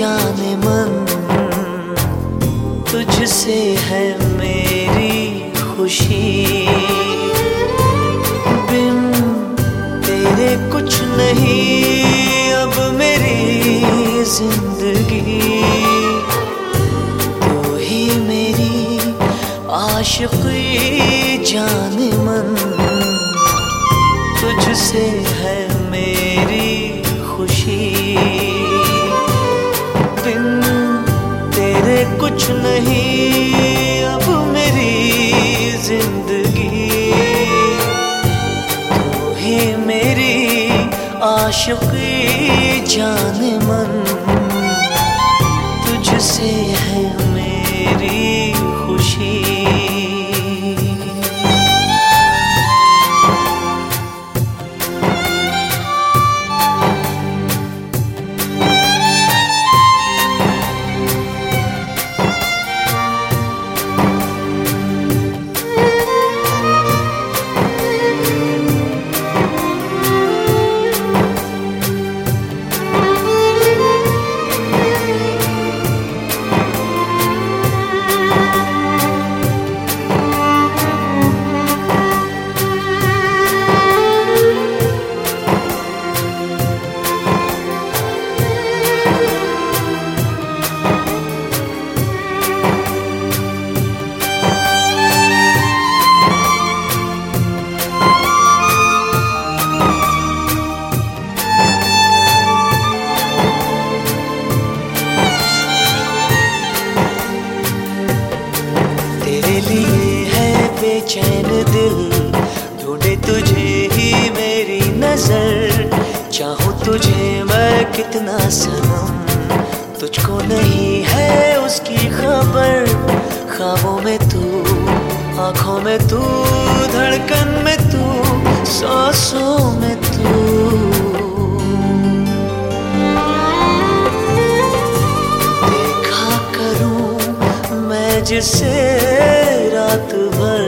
जाने मन, तुझसे है मेरी खुशी। बिन तेरे कुछ नहीं अब मेरी जिंदगी, तू ही मेरी आशिक़ी जाने मन, तुझसे है मेरी खुशी। बिन तेरे कुछ नहीं अब मेरी जिंदगी, तू ही मेरी आशिक़ी जाने मन, तुझसे है मेरी खुशी। बेचैन दिल ढूंढे तुझे ही मेरी नजर, चाहूं तुझे मैं कितना सनम, तुझको नहीं है उसकी खबर। ख्वाबों में तू, आंखों में तू, धड़कन में तू, सांसों में तू। देखा करूं मैं जिसे रात भर,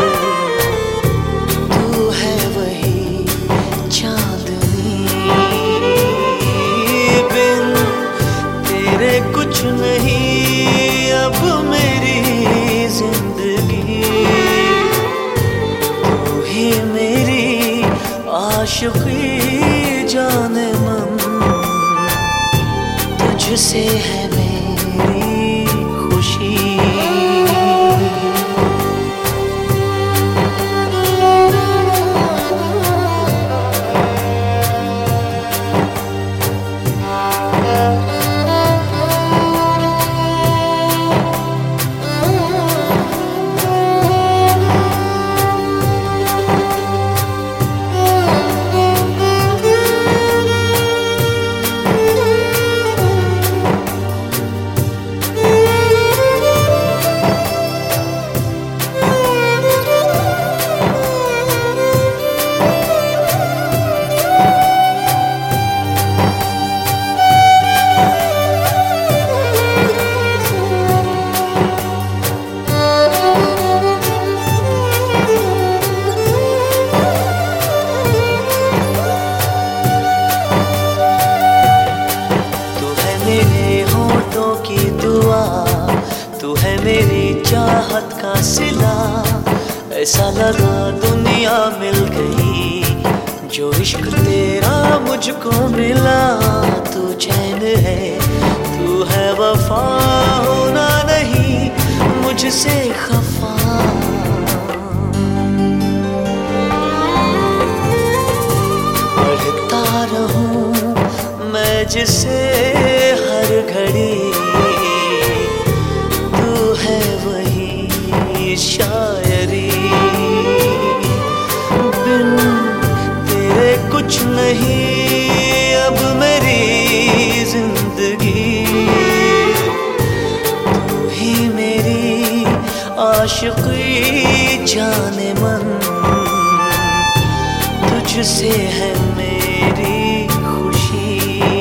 तू है वही चांदनी। बिन तेरे कुछ नहीं अब मेरी जिंदगी, तू ही मेरी आशिक़ी जाने मन, तुझसे है मेरी खुशी। तू है मेरी चाहत का सिला, ऐसा लगा दुनिया मिल गई जो इश्क तेरा मुझको मिला। तू चैन है, तू है वफा, होना नहीं मुझसे खफा। पढ़ता रहूं मैं जिसे हर घड़ी, शायरी। बिन तेरे कुछ नहीं अब मेरी जिंदगी, तू ही मेरी आशिक़ी जाने मन, तुझसे है मेरी खुशी।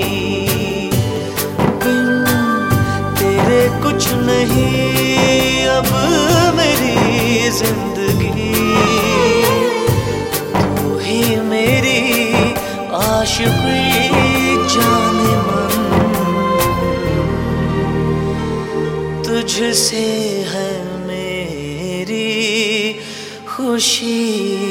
बिन तेरे कुछ नहीं अब मेरी जिंदगी, तू ही मेरी आशिक़ी जाने मन, तुझसे है मेरी खुशी।